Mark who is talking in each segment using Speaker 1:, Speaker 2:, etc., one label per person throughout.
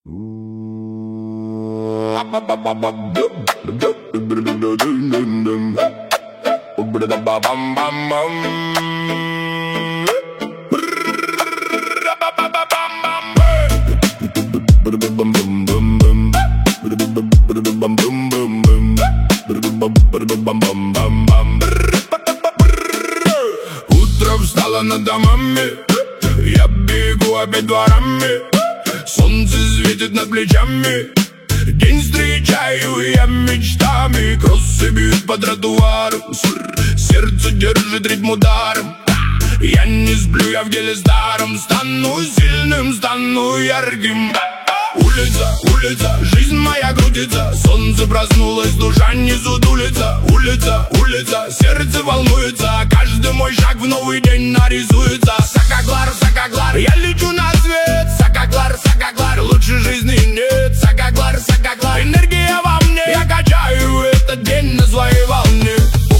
Speaker 1: Утро встало над домами, я бегу опять дворами. Солнце светит над плечами, день встречаю я мечтами. Кроссы бьют по тротуару, сердце держит ритм ударом. Я не сплю, я в деле старом, стану сильным, стану ярким. Улица, улица, жизнь моя крутится, солнце проснулось, душа не сутулится. Улица, улица, сердце волнуется, каждый мой шаг в новый день нарисуется. Сакаглар, сакаглар, я лечу на свет. Сакаглар, сакаглар, лучше жизни нет. Сакаглар, сакаглар, энергия во мне, я качаю этот день на своей волне.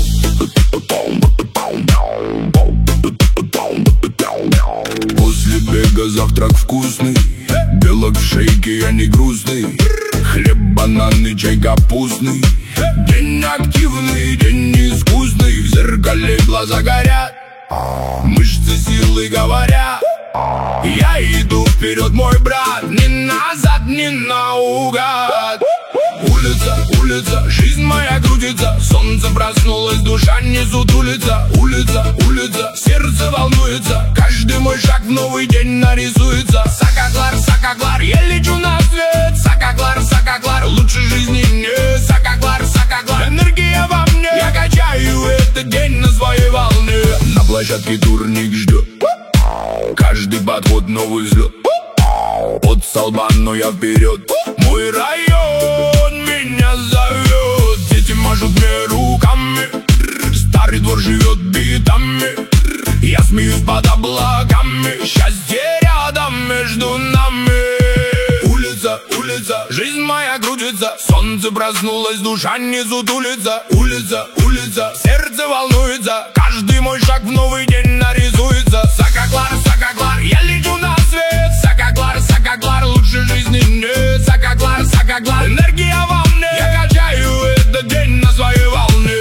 Speaker 1: После бега завтрак вкусный, белок в шейке, я не грустный. Хлеб, бананы, чай капустный. День активный, день искусный. В зеркале глаза горят, мышцы силы говорят. Я иду вперед, мой брат, ни назад, ни наугад. Улица, улица, жизнь моя крутится, солнце проснулось, душа не сутулится. Улица, улица, сердце волнуется, каждый мой шаг в новый день нарисуется. Сакаглар, сакаглар, я лечу на свет. Сакаглар, сакаглар, лучше жизни нет. Сакаглар, сакаглар, энергия во мне, я качаю этот день на своей волне. На площадке турник ждет, каждый подход новый взлет. От столба, но я вперед, мой район меня зовет. Дети машут мне руками, старый двор живет битами. Я смеюсь под облаками, счастье рядом между нами. Улица, улица, жизнь моя крутится, солнце проснулось, душа не сутулится. Улица, улица, сердце волнуется, каждый мой шаг в новый день нарисуется. Сакаглар, сакаглар, я лечу на свет. Сакаглар, сакаглар, лучше жизни нет. Сакаглар, сакаглар, энергия во мне, я качаю этот день на своей волне.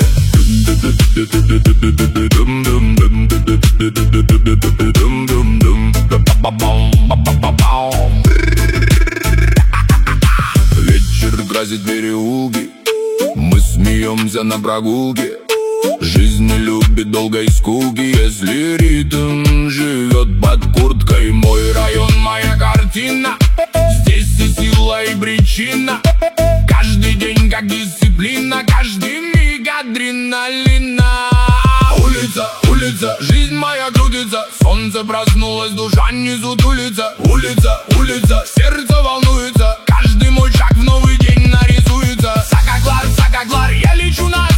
Speaker 1: Вечер красит переулки, мы смеемся на прогулке. Жизнь не любит долгой скуки, если ритм живет под курткой. Мой район, моя картина, здесь и сила, и причина. Каждый день как дисциплина, каждый миг адреналина. Улица, улица, жизнь моя крутится, солнце проснулось, душа не сутулится. Улица, улица, сердце волнуется, каждый мой шаг в новый день нарисуется. Сакаглар, сакаглар, я лечу на